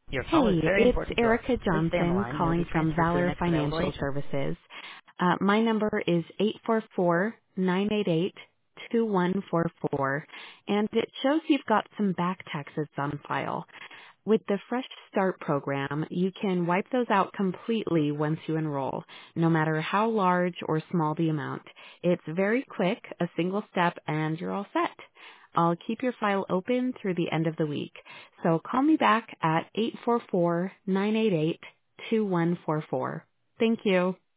Your call is Hey, very it's important to us. Erica Please stay on the Johnson line and you'll calling be from transferred to the Valor next available Financial agent. Services. My number is 844-988-2144, and it shows you've got some back taxes on file. With the Fresh Start program, you can wipe those out completely once you enroll, no matter how large or small the amount. It's very quick, a single step, and you're all set. I'll keep your file open through the end of the week. So call me back at 844-988-2144. Thank you.